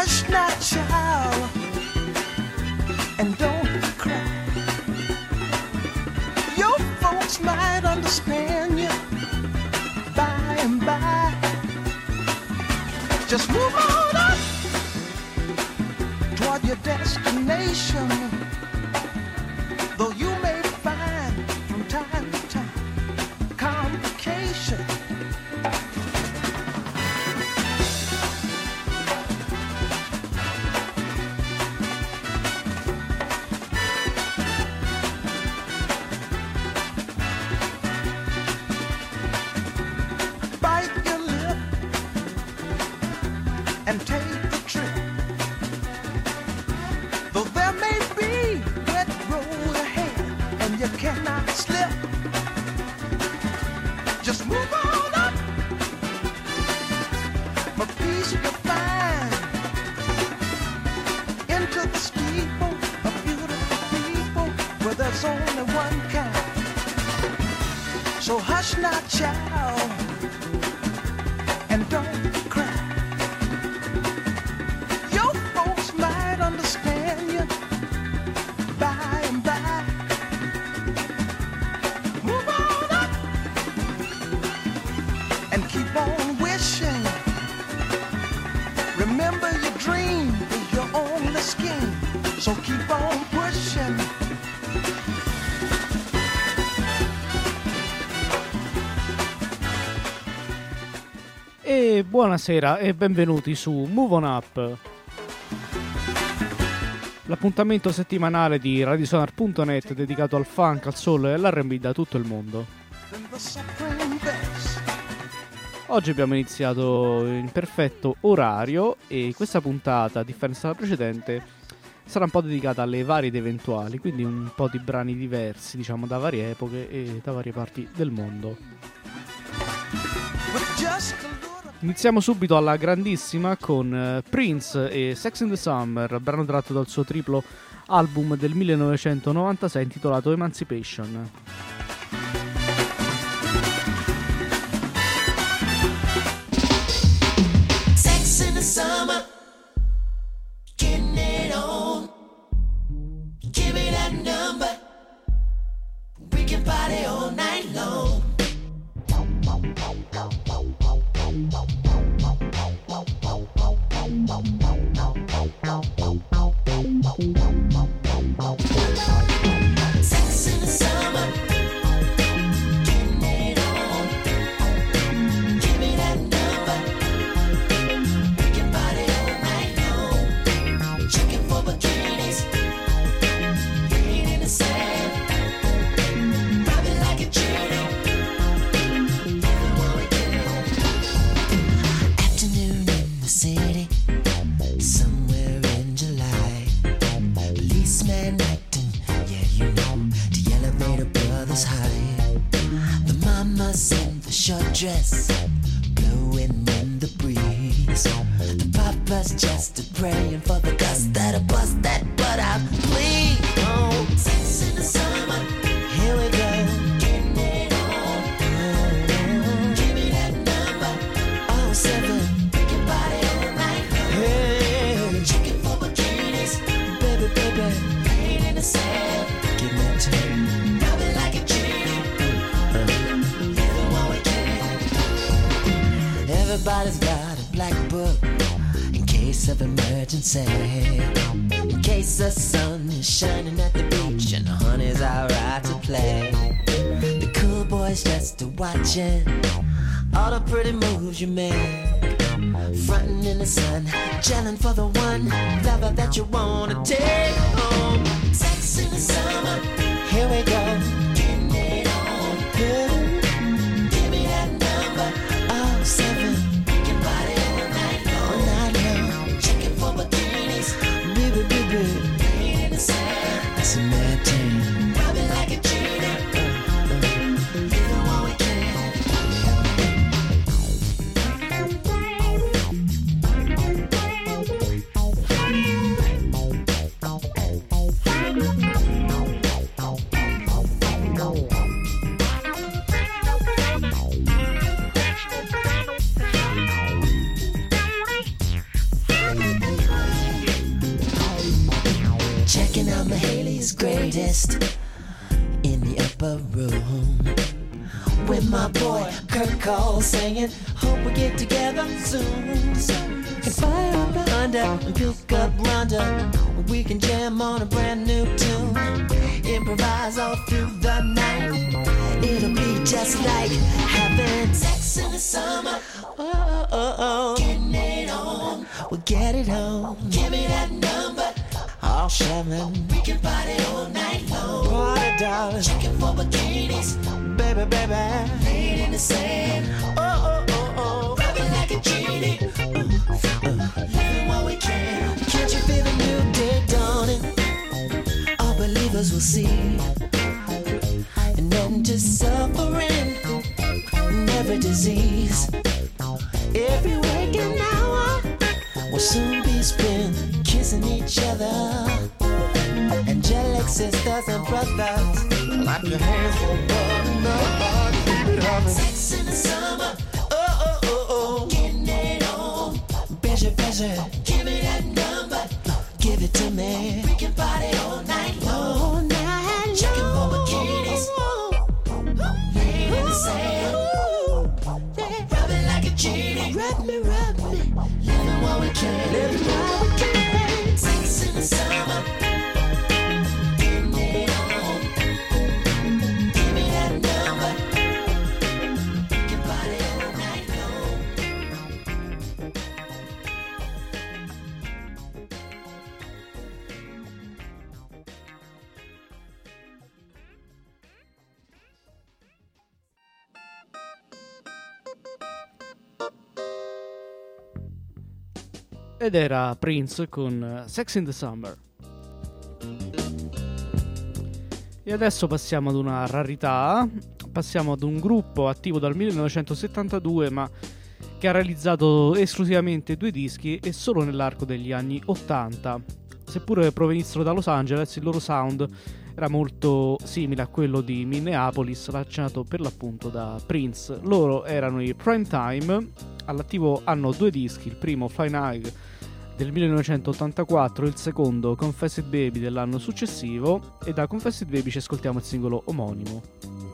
Hush not, child, and don't cry. Your folks might understand you by and by. Just move on up toward your destination. Though you may find from time to time complications. And take the trip. Though there may be wet road ahead and you cannot slip, just move on up. For peace you'll find into the steeple of beautiful people where there's only one kind. So hush not, child, and don't cry. Understand you by and by. Move on up and keep on wishing. Remember your dream is your only scheme, so keep on pushing. E buonasera e benvenuti su Move On Up, l'appuntamento settimanale di radiosonar.net dedicato al funk, al soul e all'R&B da tutto il mondo. Oggi abbiamo iniziato in perfetto orario e questa puntata, a differenza della precedente, sarà un po' dedicata alle varie ed eventuali, quindi un po' di brani diversi, diciamo, da varie epoche e da varie parti del mondo. Iniziamo subito alla grandissima con Prince e Sex in the Summer, brano tratto dal suo triplo album del 1996 intitolato Emancipation. Sex in the summer, getting it on. Give me that number, we can party all night long. Sex in the summer, getting it on. Give me that number, we can party all night long. Checking for bikinis, laying in the sand, rubbing like a genie. Afternoon in the city, somewhere in July. Policeman acting, yeah, you know, the elevator brothers high. The mamas in the short dress, blowing in the breeze. The papa's just praying for the gust that'll bust that butt out, please. Oh, sex in the summer, here we go. Getting it on. Give me that number, 07. We can party all night long. Hey, checking for bikinis, baby, baby. Laying in the sand, give me a turn. Rubbing like a genie, living while we can. Everybody's got a black book in case of emergency. In case the sun is shining at the beach and the honey's alright to play. The cool boys just watching all the pretty moves you make. Frontin' in the sun, gelling for the one lover that you wanna take home. Sex in the summer, here we go. Getting it on. Give me that number, 07. We can party all night long. All night long. Checking for bikinis, baby, baby. Laying in the sand, that's a mad thing. Rubbing like a genie, living while we can. Checking out Mahaley's greatest in the upper room. With my boy Kurt Cole singing, hope we get together soon. Can fire up behind her and pick up Rhonda. We can jam on a brand new tune. Improvise all through the night. It'll be just like having sex in the summer. Oh, oh, oh. Getting it on. We'll get it on. Give me that number. All seven. We can party all night long. Party, darling. Checking for bikinis. Baby, baby. Laid in the sand. Oh, oh, oh, oh. Rubbing like a genie. Living while we can. Can't you feel the new day dawning? All believers will see an end to suffering and every disease. Every waking hour will soon be spent kissing each other. Angelic sisters and brothers, clap your hands for one another. Keep it up. Sex in the summer. Oh, oh, oh, oh. Getting it on. Busy, busy. Give me that number. Give it to me. We can party all night long. All night long. Checking for bikinis. Laying in the sand. Rubbing like a genie. Rub me, rub me. Living while we can. Living while we can. Sex in the summer. Getting it on. Give me that number. We can party all night long. Ed era Prince con Sex in the Summer. E adesso passiamo ad una rarità, passiamo ad un gruppo attivo dal 1972 ma che ha realizzato esclusivamente 2 dischi e solo nell'arco degli anni 80. Seppure provenissero da Los Angeles, il loro sound era molto simile a quello di Minneapolis, lanciato per l'appunto da Prince. Loro erano i Primetime, all'attivo hanno 2 dischi, il primo Flying High del 1984, il secondo Confessed Baby dell'anno successivo, e da Confessed Baby ci ascoltiamo il singolo omonimo.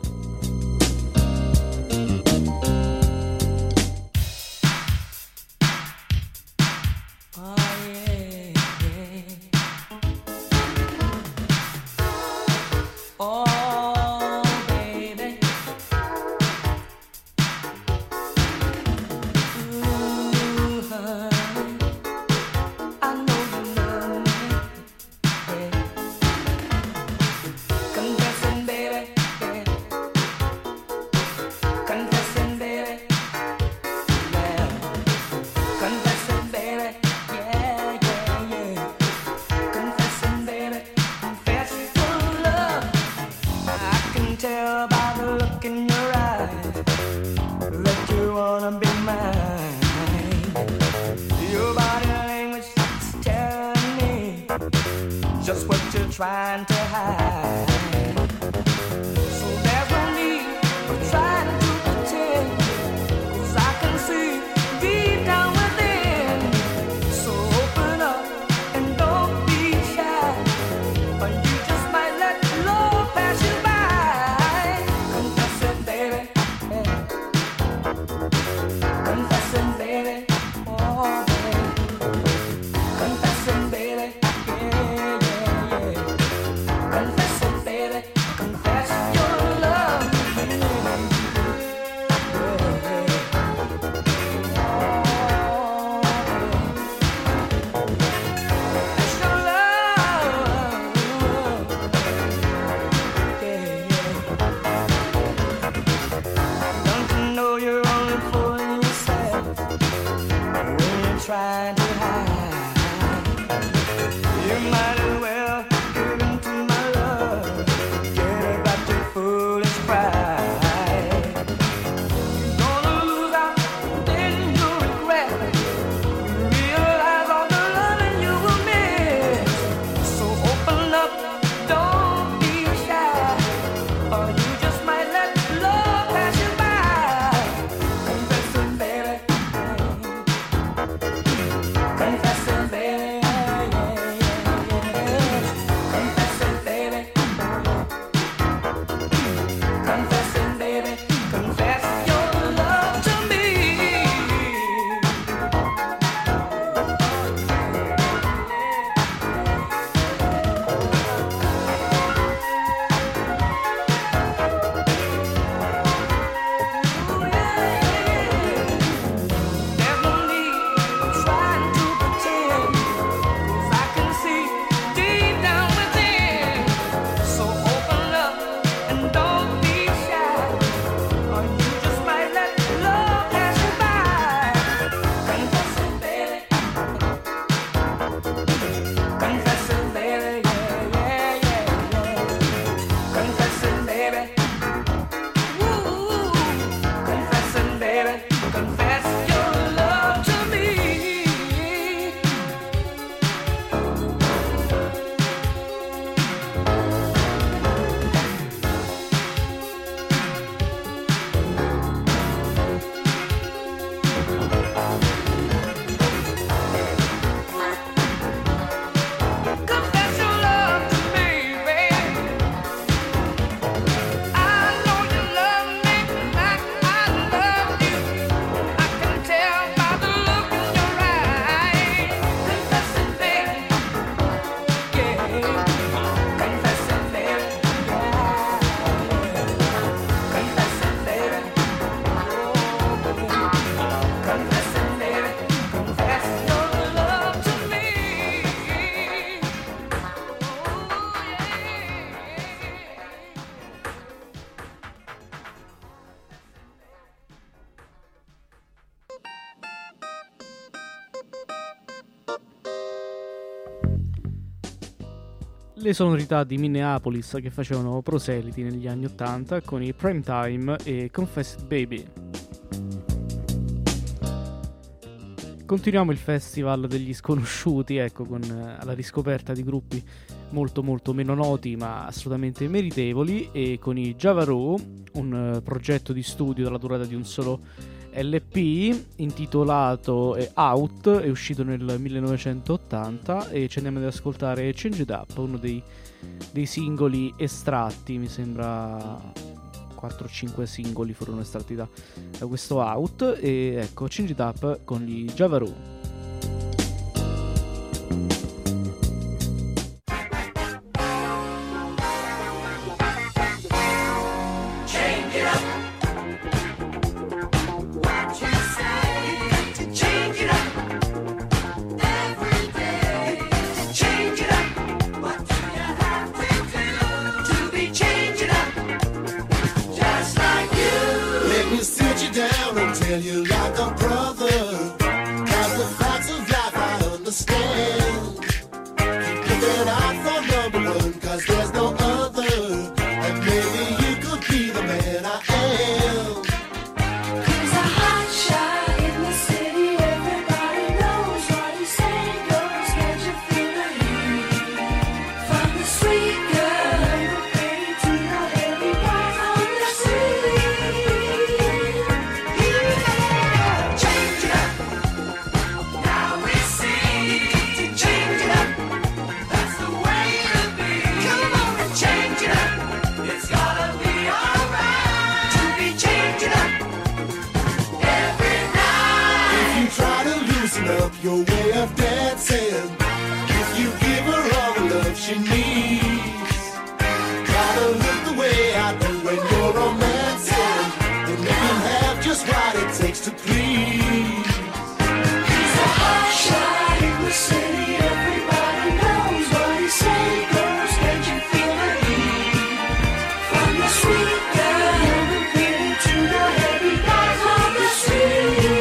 Trying to hide, so there's no need of trying to pretend, 'cause I can see deep down within. So open up and don't be shy, or you just might let love pass you by. Confess it, baby, yeah. Confess it, baby, oh baby. Confess it, baby, yeah. Confess it, baby, confess your love. Confess your love. Don't you know you're only fooling yourself when you're trying to hide? You might as well give in to my love. Forget about your foolish pride. You're gonna lose out, then you'll regret. You realize all the loving you will miss. So open up, don't be shy, or you just might let love pass you by. Confess it, baby. Confess it, baby. le sonorità di Minneapolis che facevano proseliti negli anni 80 con i Primetime e Confessed Baby. Continuiamo il festival degli sconosciuti, ecco, con la riscoperta di gruppi molto molto meno noti ma assolutamente meritevoli, e con i Javaroo, un progetto di studio dalla durata di un solo LP intitolato Out, è uscito nel 1980 e ci andiamo ad ascoltare Change It Up, uno dei singoli estratti, mi sembra 4-5 singoli furono estratti da questo Out, e ecco Change It Up con gli Javaroo. Tell you like a brother, 'cause the facts of life I understand. Keep looking out for number one, 'cause there's no other, and maybe you could be the man I am. He's a hot shot in the city, everybody knows what he's saying goes. Can't you feel the heat? From the sweet girl to the heavy boy on the street. Up your way of dancing, if you give her all the love she needs, gotta look the way I do when you're romancing, and you can have just what it takes to please. He's a hot shot in the city, everybody knows what he's saying goes. Can't you feel the heat? From the sweet girl to the heavy guys on the street.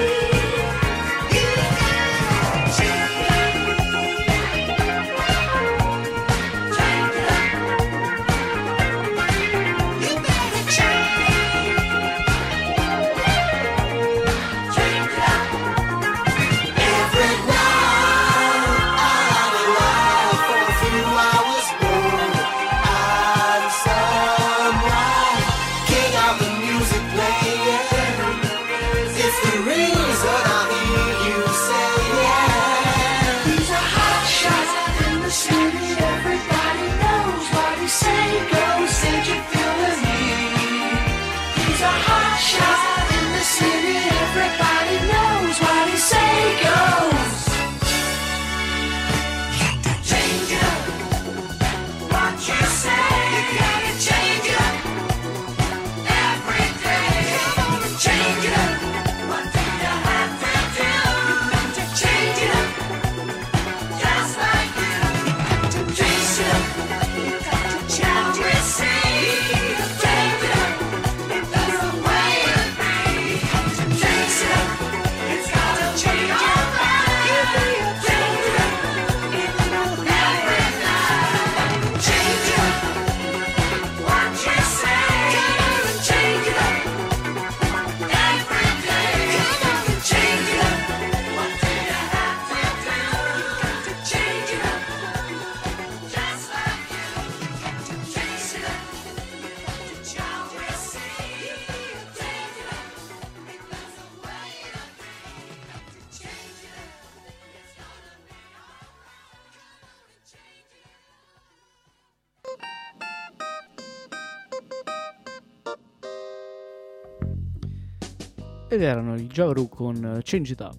Ed erano i Javaroo con Change It Up,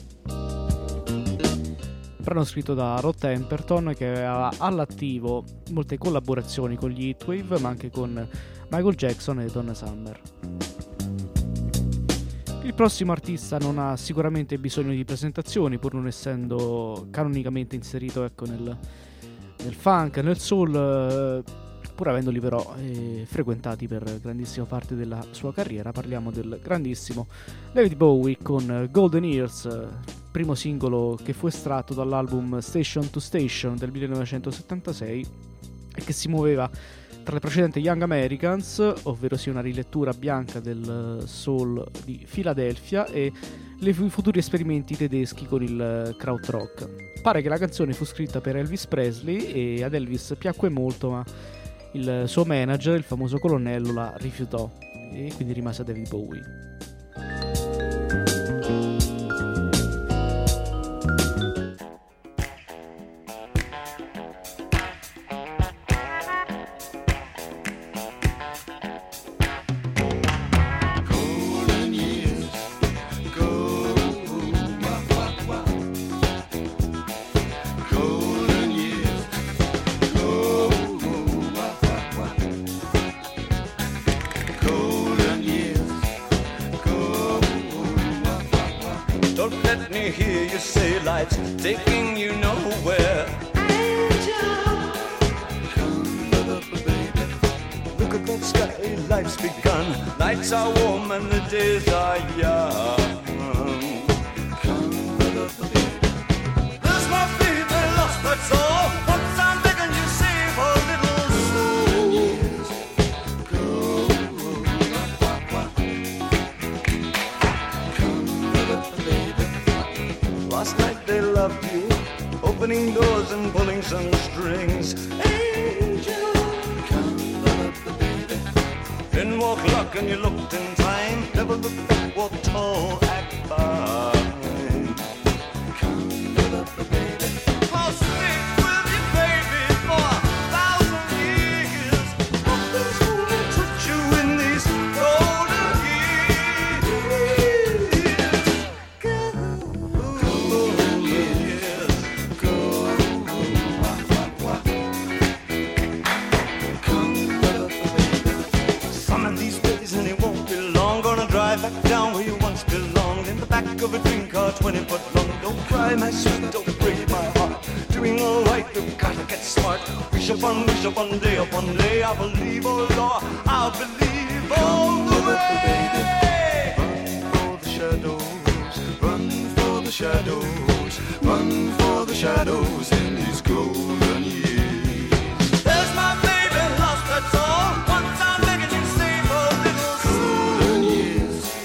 brano scritto da Rod Temperton, che aveva all'attivo molte collaborazioni con gli Heatwave ma anche con Michael Jackson e Donna Summer. Il prossimo artista non ha sicuramente bisogno di presentazioni, pur non essendo canonicamente inserito, ecco, nel funk, nel soul, pur avendoli però frequentati per grandissima parte della sua carriera. Parliamo del grandissimo David Bowie con Golden Years. primo singolo che fu estratto dall'album Station to Station del 1976 e che si muoveva tra le precedenti Young Americans, ovvero sia una rilettura bianca del soul di Philadelphia, e i futuri esperimenti tedeschi con il krautrock. Pare che la canzone fu scritta per Elvis Presley e ad Elvis piacque molto, ma il suo manager, il famoso colonnello, la rifiutò e quindi rimase a David Bowie. Taking you nowhere. Angel, come up, baby. Look at that sky, life's begun. Nights are warm and the days are young. Come up, baby. There's my baby lost, that's all. Once I'm begging you, save a little soul. Years go. Come up, baby. Last night they loved you, opening doors and pulling some strings. Angel, come up, baby. Then walk luck and you looked in time. Never looked back, walk tall, act fine. Come up, baby. I'll stick with you, baby, for 1,000 years. Nothing's gonna touch you in these golden years. Back down where you once belonged, in the back of a dream car 20 foot long. Don't cry, my sweet, don't break my heart. Doing all right, you've gotta get smart. Wish upon day upon day. I believe, oh Lord, I believe all the way. Run for the shadows, run for the shadows, run for the shadows in these golden years. There's my baby lost, that's all. Once I'm begging you, save a little golden years.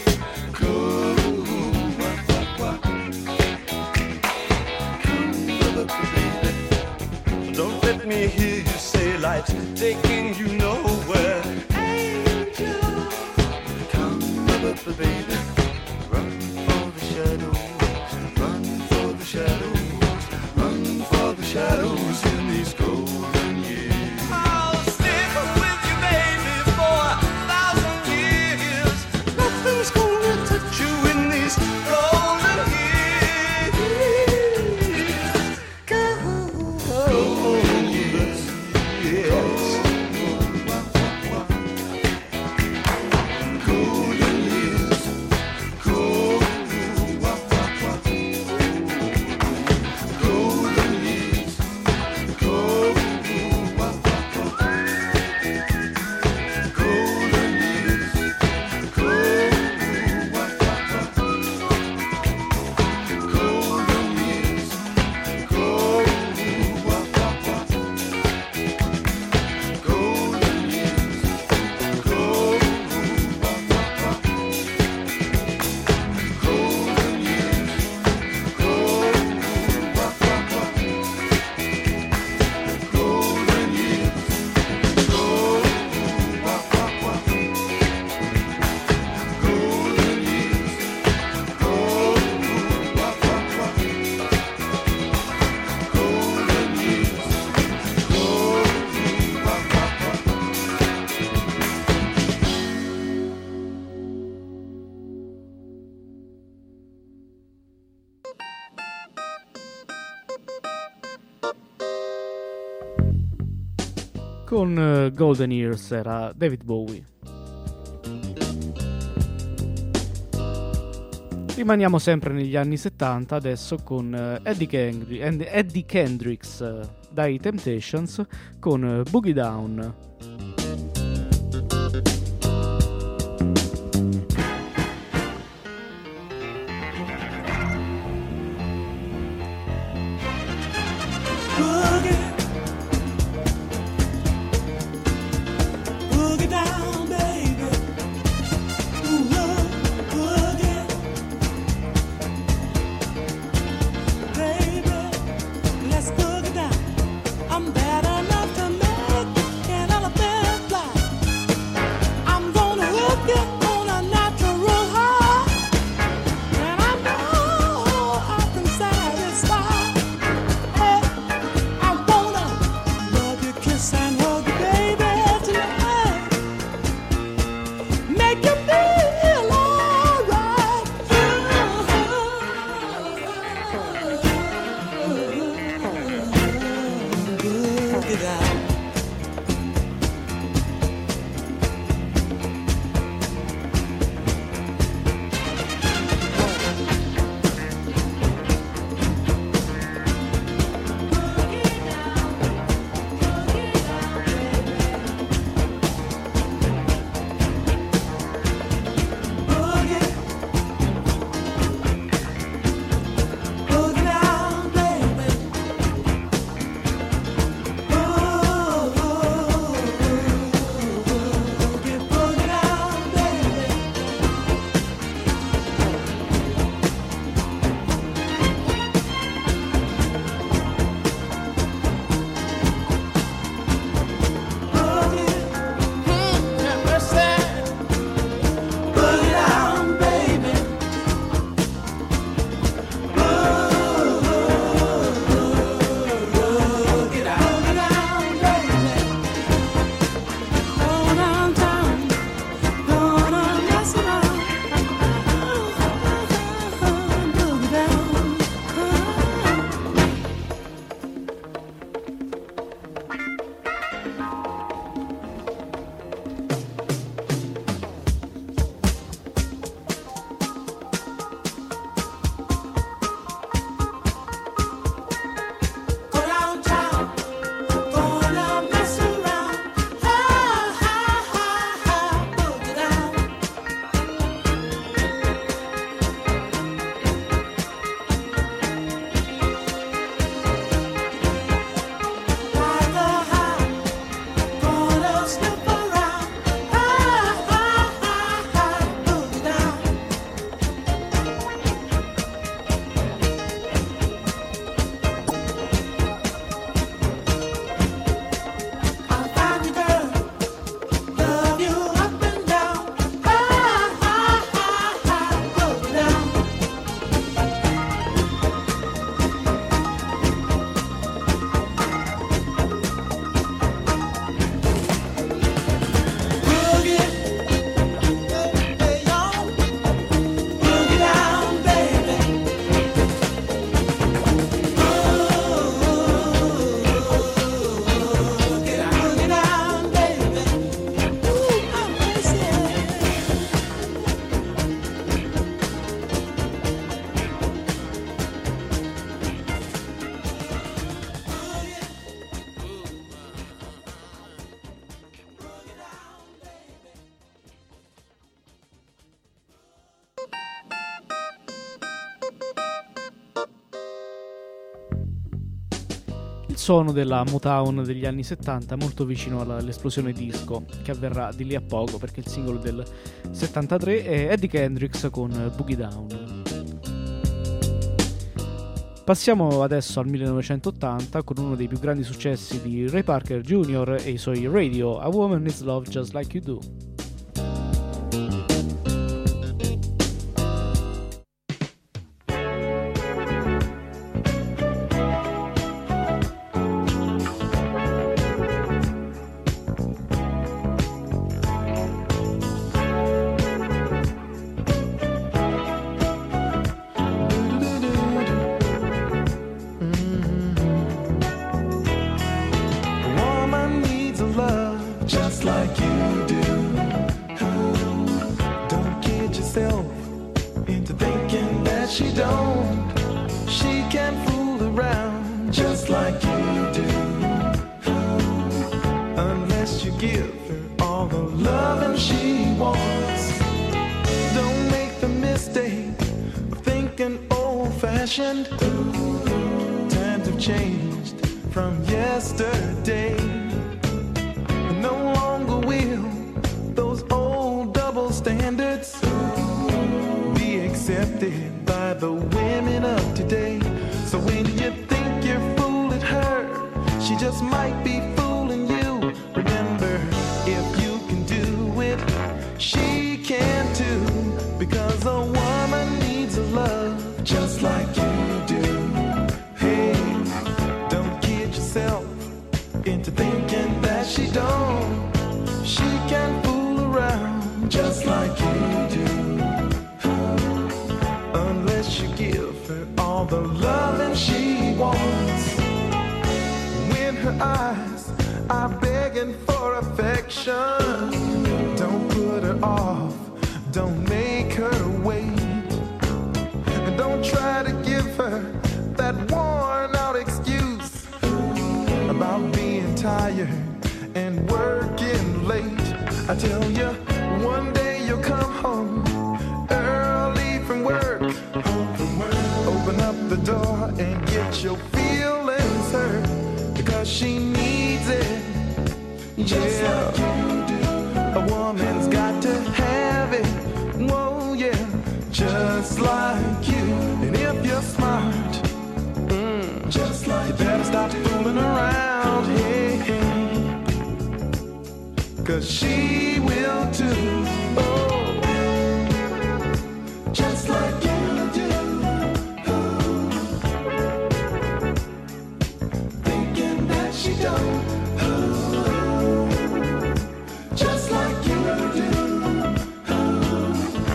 Don't let me hear you say life's taking you nowhere. Angel, come up, baby. Run for the shadows, run for the shadows, run for the shadows in these golden years. I'll stick with you, baby, for 1,000 years. Nothing's gonna touch you in these golden years. Golden years, yes. Golden years, golden years, Con Golden Years era David Bowie. Rimaniamo sempre negli anni 70 adesso con Eddie Kendricks dai Temptations con Boogie Down. Boogie down, baby. Boogie. Baby, let's boogie down. I'm bad enough to make an elephant fly. I'm gonna hook you on a natural high, and I know I can satisfy. Hey, I wanna love you, kiss and hug you, baby, tonight. Make you feel alright. Boogie down. Boogie. Boogie down, baby. Boogie, boogie down, baby. Boogie, boogie down, baby. Boogie down, baby. Go downtown, gonna mess around. Boogie down. Go downtown, gonna mess around. Boogie down. Like a high, gonna slip around. Boogie down. I'll find you, girl. Love you up and down. Boogie down. Boogie, hey y'all. Boogie down, baby. Boogie down, baby. Ooh, I'm crazy. Il suono della Motown degli anni 70 molto vicino all'esplosione disco che avverrà di lì a poco, perché il singolo del 73 è Eddie Kendricks con Boogie Down. Passiamo adesso al 1980 con uno dei più grandi successi di Ray Parker Jr. e i suoi Radio, A Woman Needs Love Just Like You Do. A woman needs a love just like you do. Don't kid yourself into thinking that she don't. She can fool around just like you do. Unless you give her all the loving she wants. Don't make the mistake of thinking old-fashioned. Times have changed from yesterday. No longer will those old double standards be accepted by the women of today. So when you think you're fooling her, she just might be fooling you. Remember, if you can do it, she can too. Because a woman needs a love just like you do. Hey, don't kid yourself into thinking that she don't. She can fool around just like you do. Unless you give her all the loving she wants. When her eyes are begging for affection, don't put her off, don't make her wait. And don't try to give her that worn out excuse about being tired and working late. I tell you, one day you'll come home early from work. Open up the door and get your feelings hurt, because she needs it. Just like you do. A woman's got to have it. Whoa, yeah, just like you. And if you're smart, just like you better stop fooling around. Hey, hey. 'Cause she will too. Oh, just like you do. Oh, thinking that she don't. Oh, just like you do. Oh.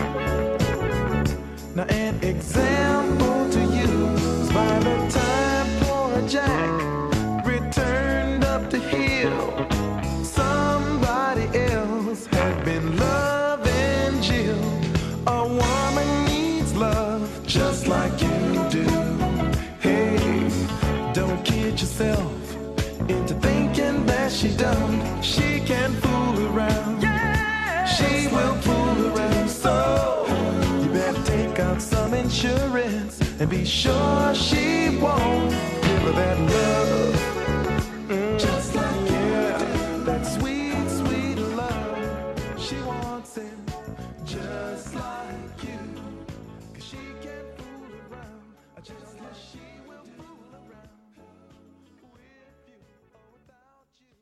Now an example to you is by the time poor Jack returned up the hill, somebody else had been loving Jill. A woman needs love just like you do. Hey, don't kid yourself into thinking that she done. She can fool around. She will fool around. So you better take out some insurance and be sure she won't give her that love. Just like yeah, that sweet, sweet love. She wants it just like you. 'Cause she can't fool around. Just like she will fool around with you or without you.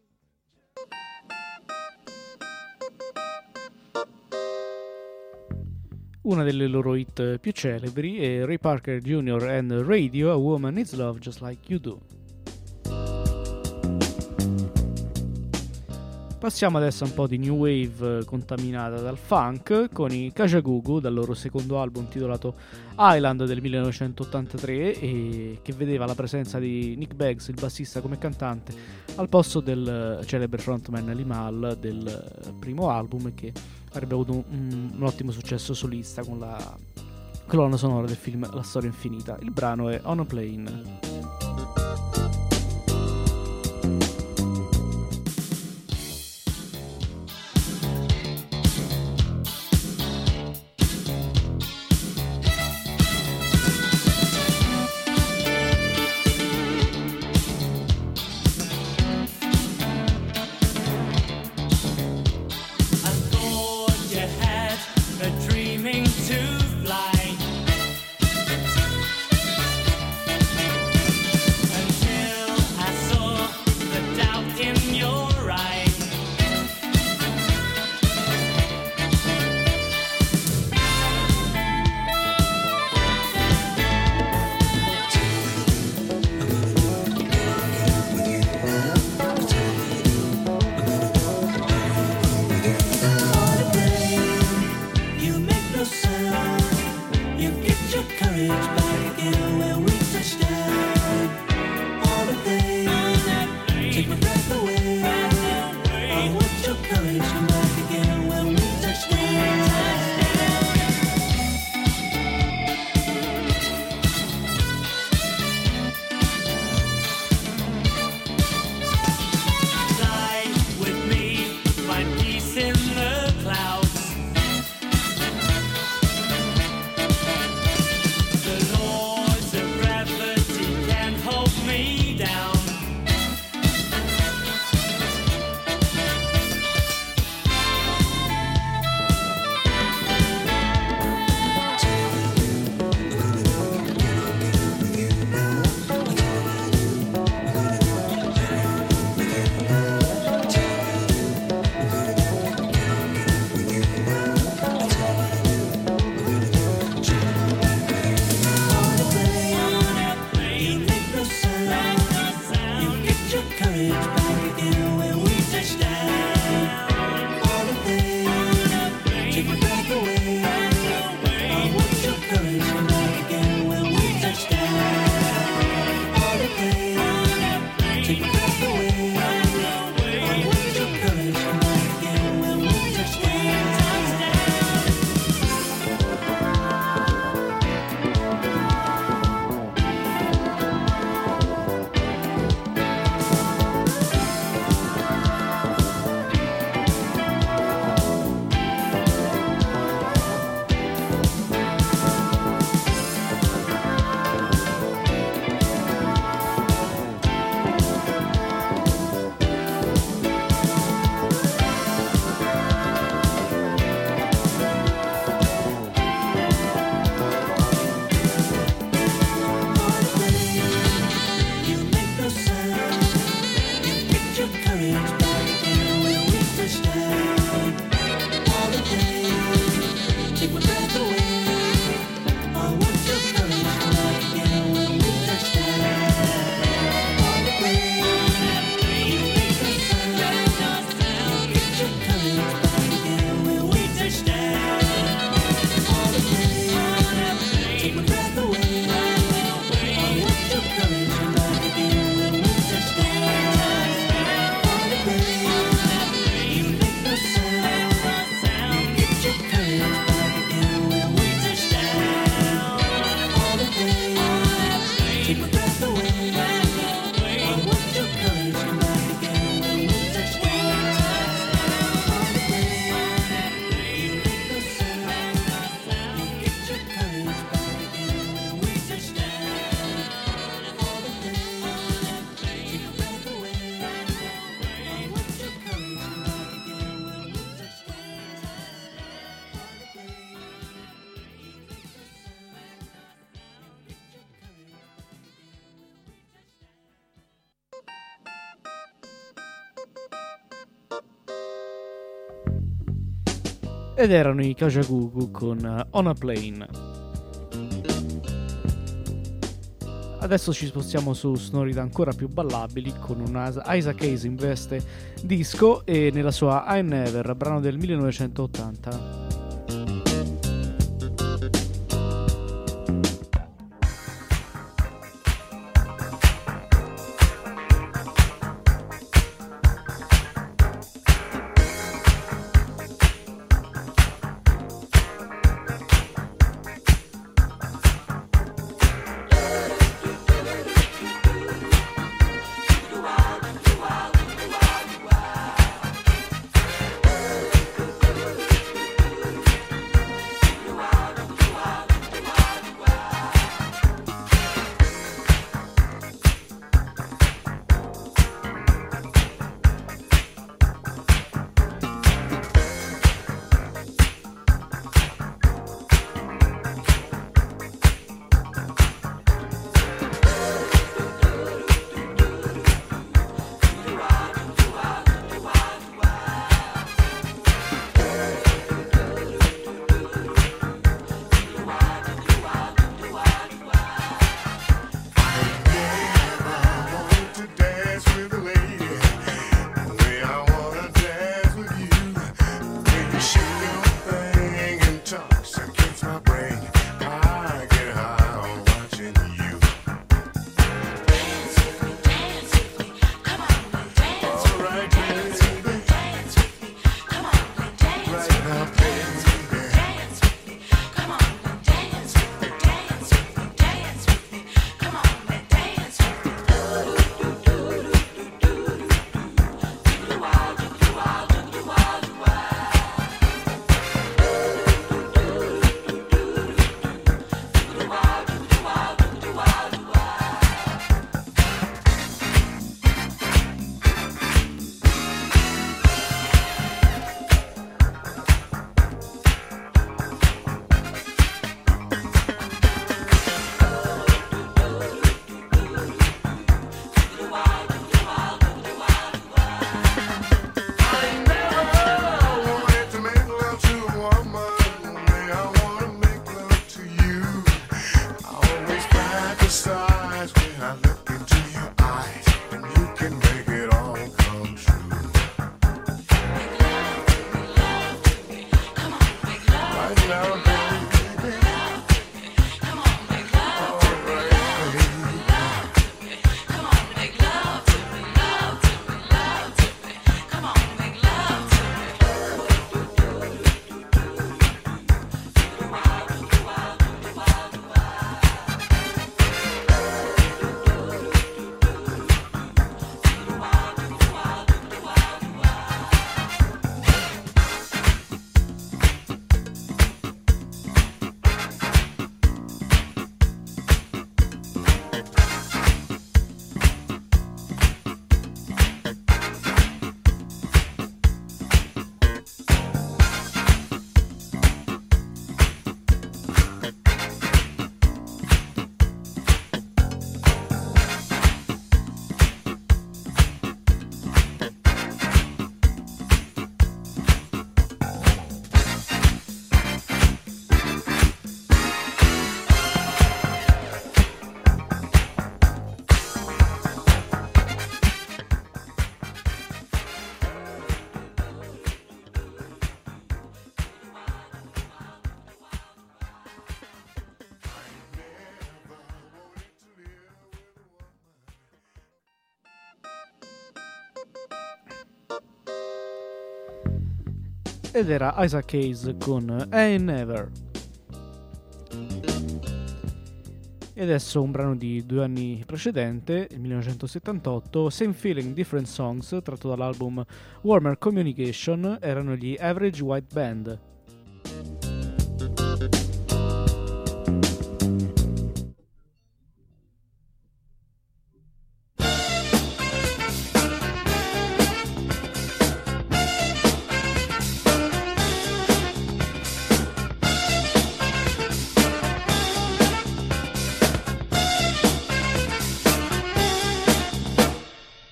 Una delle loro hit più celebri è Ray Parker Jr. and Radio, A Woman Needs Love Just Like You Do. Passiamo adesso a un po' di new wave contaminata dal funk con i Kajagoogoo dal loro secondo album titolato Island del 1983, e che vedeva la presenza di Nick Beggs, il bassista, come cantante al posto del celebre frontman Limal del primo album, e che avrebbe avuto un ottimo successo solista con la colonna sonora del film La Storia Infinita. Il brano è On a Plane. Dreaming to fly. Ed erano i Kajagoogoo con On a Plane. Adesso ci spostiamo su sonorità ancora più ballabili con un Isaac Hayes in veste disco e nella sua I Never, brano del 1980. ed era Isaac Hayes con I Never. E adesso un brano di 2 anni precedente, il 1978, Same Feeling, Different Songs, tratto dall'album Warmer Communication, erano gli Average White Band.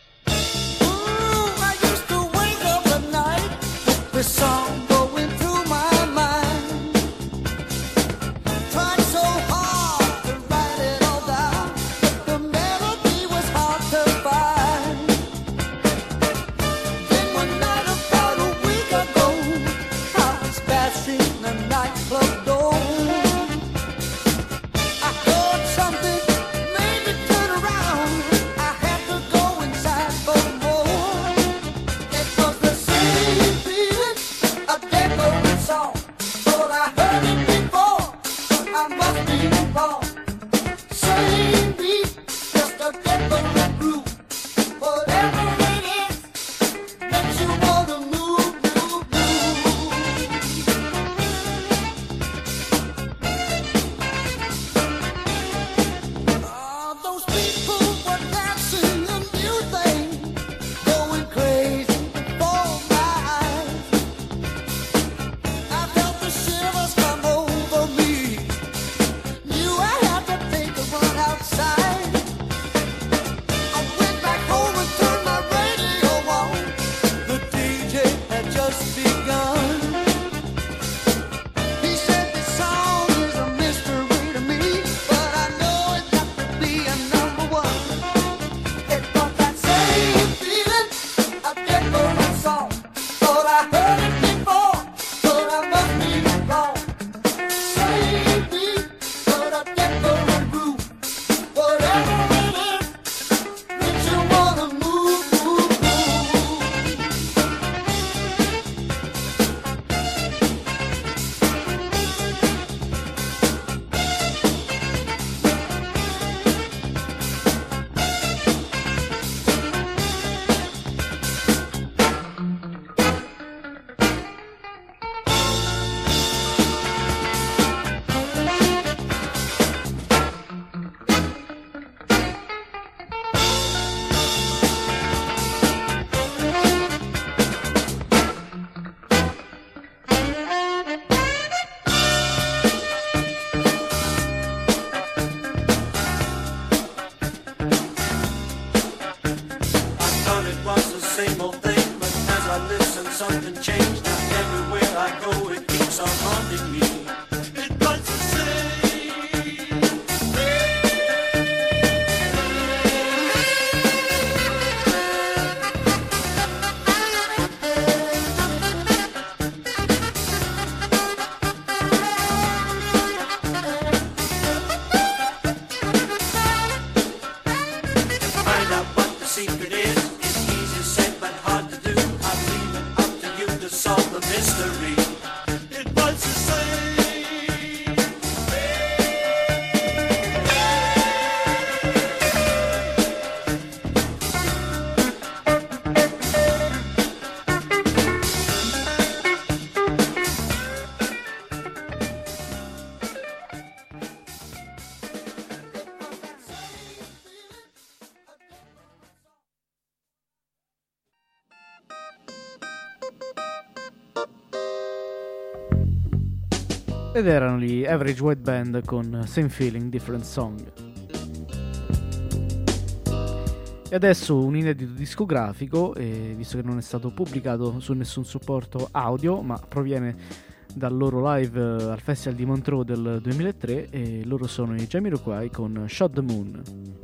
This song going through my same old thing, but as I listen, something changed. Now everywhere I go, it keeps on haunting me. It was the same. Find out what the secret is. It's easy said, but hard to do. I leave it up to you to solve the mystery. It was the same. Ed erano gli Average White Band con Same Feeling, Different Song. E adesso un inedito discografico, visto che non è stato pubblicato su nessun supporto audio, ma proviene dal loro live al Festival di Montreux del 2003, e loro sono i Jamiroquai con Shot the Moon.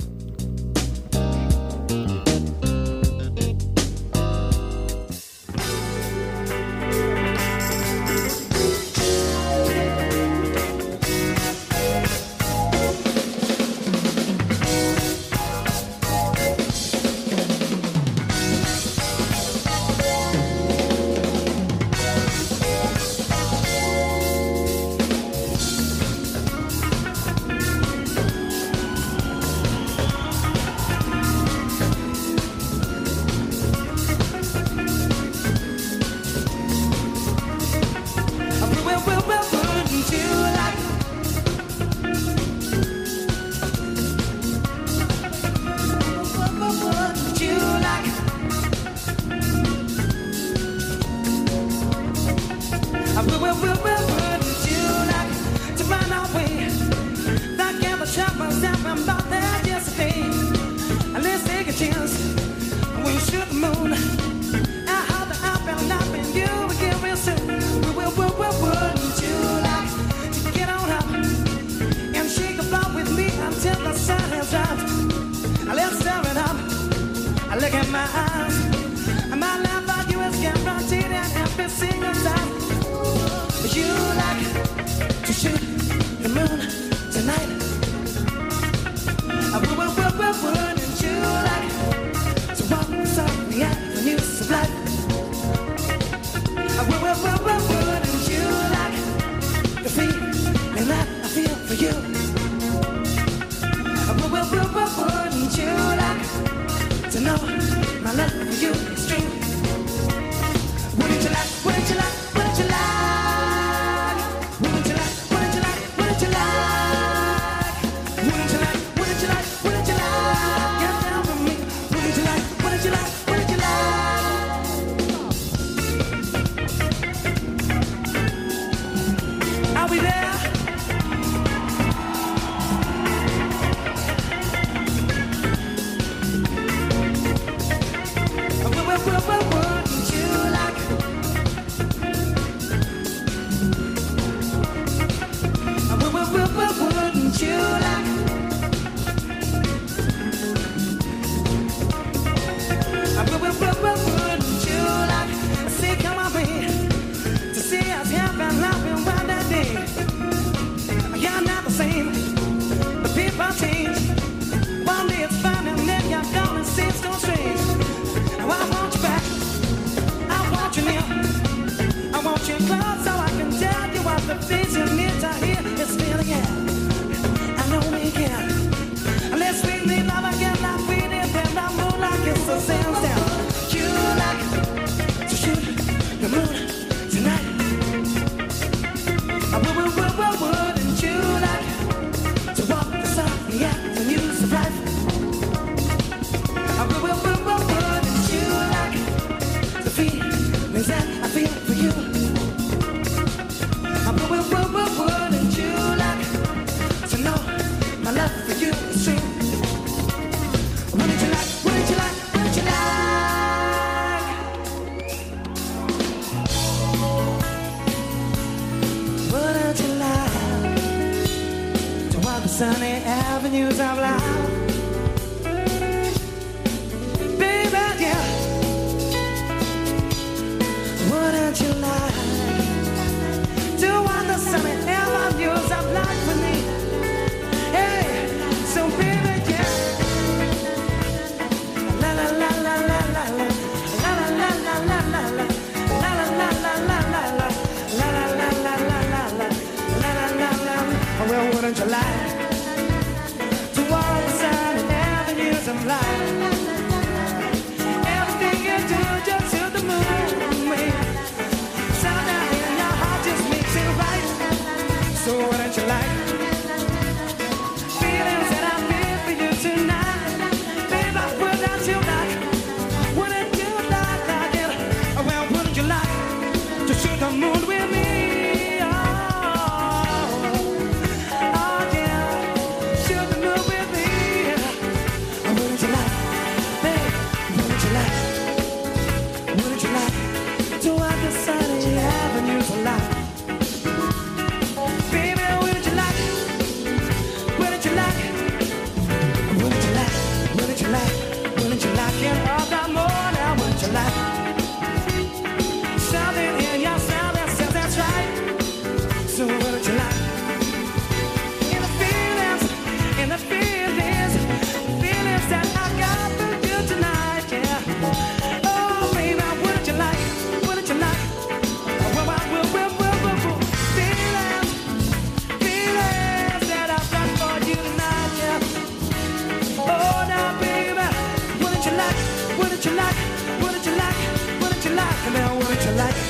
Look at my eyes, my life like you is guaranteed and every single time. You like to shoot the moon tonight. Wouldn't you like to walk softly out the news of life? Wouldn't you like the feeling that I feel for you? Wouldn't you like to know my love for you is true? Wouldn't you like, wouldn't you like, wouldn't you like? Wouldn't you like, wouldn't you like, wouldn't you like? Wouldn't you like, wouldn't you like, wouldn't you like? Get down from me. Wouldn't you like, wouldn't you like, wouldn't you like? Are we there? avenues of life. Baby, yeah. Wouldn't you like to walk the sunny avenues of life with me? Hey, so baby, yeah. La la la la la la la. La la la la la la la. La la la la la la la. La la la la la la la. La la la la. Well, wouldn't you like to walk the sunny avenues of life? Everything you do just to the moon. Sound down in your heart just makes it right. So wouldn't you like feelings that I feel for you tonight? Babe, I put out you like. Wouldn't you like it? Well, wouldn't you like to shoot the moon with me? Oh, yeah, shoot the moon with me. Wouldn't you like, babe? Wouldn't you like to walk the sunny avenues of life? Baby, wouldn't you like, wouldn't you like, wouldn't you like, wouldn't you like, wouldn't you like it all that more now? Wouldn't you like something in your sound that says that's right? So wouldn't you like in the feelings that I got for you tonight, yeah. Oh, baby, wouldn't you like, wouldn't you like, feelings that I've got for you tonight, yeah. Oh, now, baby, wouldn't you like, wouldn't you like, wouldn't you like, wouldn't you like, now, wouldn't you like?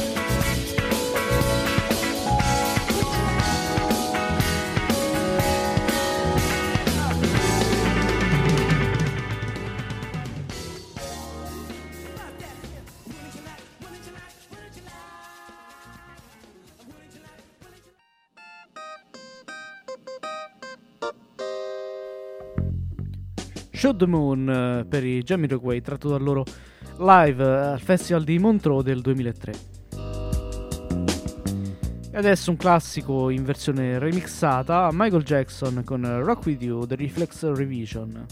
Shoot the Moon per i Jamiroquai, tratto dal loro live al Festival di Montreux del 2003. E adesso un classico in versione remixata, Michael Jackson con Rock With You, The Reflex Revision.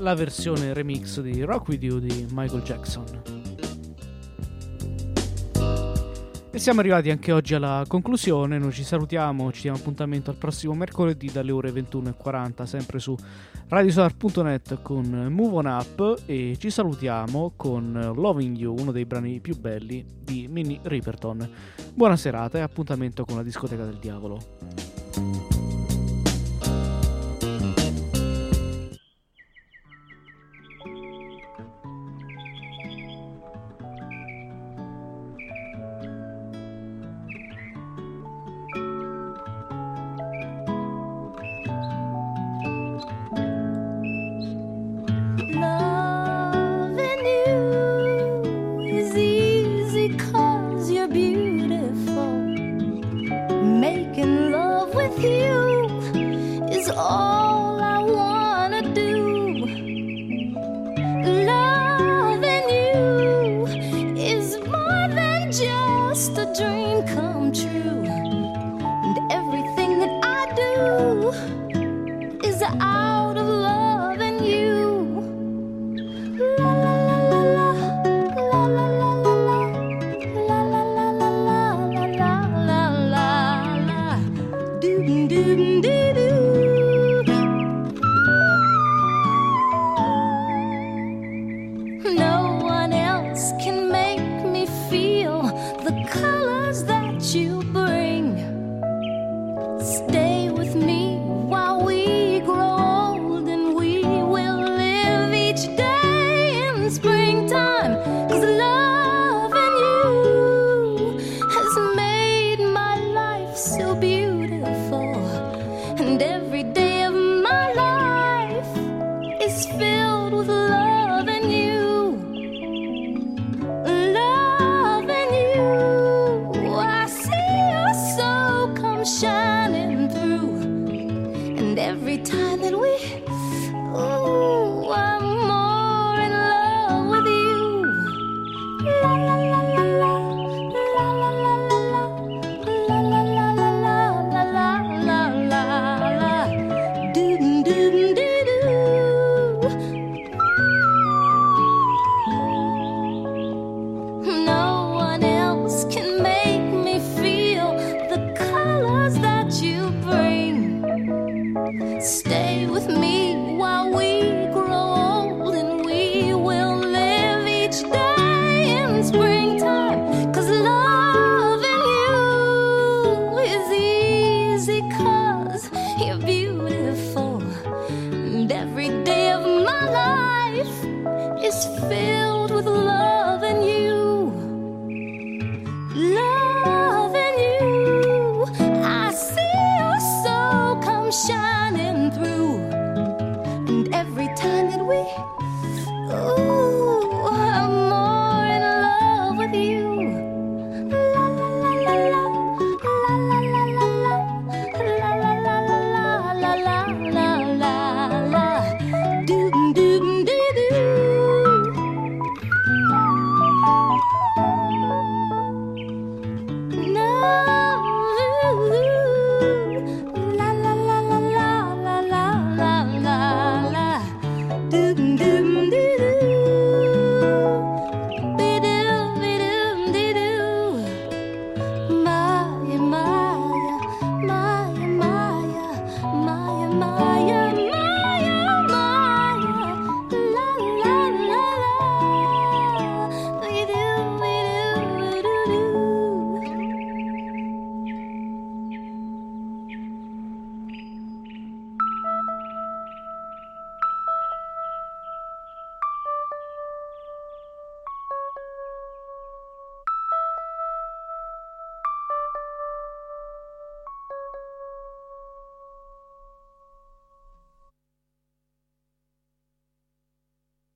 la versione remix di Rock With You di Michael Jackson. E siamo arrivati anche oggi alla conclusione, noi ci salutiamo, ci diamo appuntamento al prossimo mercoledì dalle ore 21:40 sempre su radiosolar.net con Move On Up, e ci salutiamo con Loving You, uno dei brani più belli di Minnie Riperton. Buona serata e appuntamento con la discoteca del diavolo. Loving you is easy 'cause you're beautiful. Making love with you is all I wanna do. Loving you is more than just a dream come true. And everything that I do is out of loving you. La la la la la la la la la la la la la la la la doo doo doo doo. No one else can make me feel the colors that you bring. Stay with me while we grow old, and we will live each day in springtime. 'Cause love